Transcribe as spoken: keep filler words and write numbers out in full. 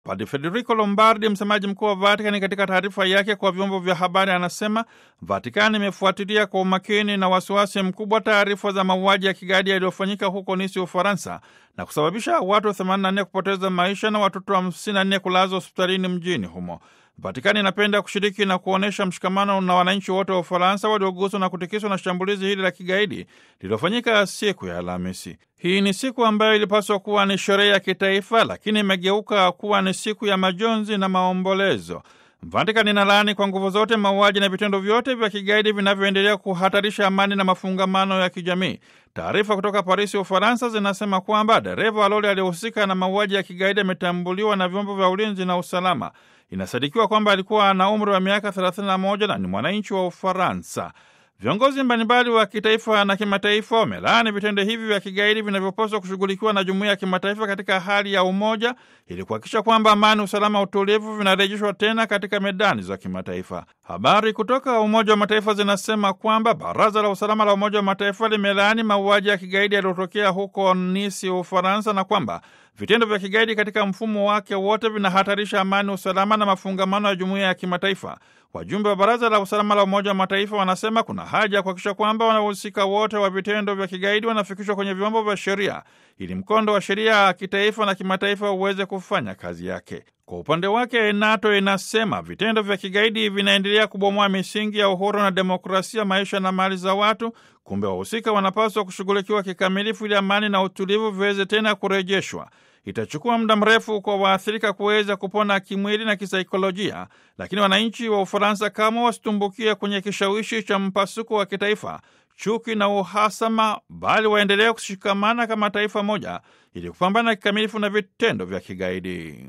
Padre Federico Lombardi, msemaji mkuu wa Vatikani, katika taarifa yake kwa vyombo vya habari anasema Vatikani imefuatilia kwa umakini na wasiwasi mkubwa taarifa za mauaji ya kigaidi yaliyofanyika huko Nisi, Ufaransa, na kusababisha watu themanini na nne kupoteza maisha na watoto hamsini na nne kulazwa hospitalini mjini humo. Vatikani inapenda kushiriki na kuonyesha mshikamano na wananchi wote wa Ufaransa walioguswa na kutikiswa na shambulizi hili la kigaidi lililofanyika siku ya Alhamisi. Hii ni siku ambayo ilipaswa kuwa ni sherehe ya kitaifa, lakini imegeuka kuwa ni siku ya majonzi na maombolezo. Vatikani inalaani kwa nguvu zote mauaji na vitendo vyote vya kigaidi vinavyoendelea kuhatarisha amani na mafungamano ya kijamii. Taarifa kutoka Parisi, Ufaransa, zinasema kwamba dereva wa lori aliyehusika na mauaji ya kigaidi ametambuliwa na vyombo vya ulinzi na usalama. Inasadikiwa kwamba alikuwa na umri wa miaka thelathini na moja na ni mwananchi wa Ufaransa. Viongozi mbalimbali wa kitaifa na kimataifa wamelaani vitendo hivi vya kigaidi vinavyopaswa kushughulikiwa na jumuiya ya kimataifa katika hali ya umoja ili kuhakikisha kwamba amani, usalama, utulivu vinarejeshwa tena katika medani za kimataifa. Habari kutoka Umoja wa Mataifa zinasema kwamba Baraza la Usalama la Umoja wa Mataifa limelaani mauaji ya kigaidi yaliyotokea huko Nisi, Ufaransa, na kwamba vitendo vya kigaidi katika mfumo wake wote vinahatarisha amani, usalama na mafungamano ya jumuiya ya kimataifa. Wajumbe wa Baraza la Usalama la Umoja wa Mataifa wanasema kuna haja ya kuhakikisha kwamba wanahusika wote wa vitendo vya kigaidi wanafikishwa kwenye vyombo vya sheria ili mkondo wa sheria ya kitaifa na kimataifa uweze kufanya kazi yake. Kwa upande wake, NATO inasema vitendo vya kigaidi vinaendelea kubomoa misingi ya uhuru na demokrasia, maisha na mali za watu. Kumbe wahusika wanapaswa kushughulikiwa kikamilifu ili amani na utulivu viweze tena kurejeshwa. Itachukua muda mrefu kwa waathirika kuweza kupona kimwili na kisaikolojia, lakini wananchi wa Ufaransa kama wasitumbukie kwenye kishawishi cha mpasuko wa kitaifa, chuki na uhasama, bali waendelee kushikamana kama taifa moja ili kupambana kikamilifu na vitendo vya kigaidi.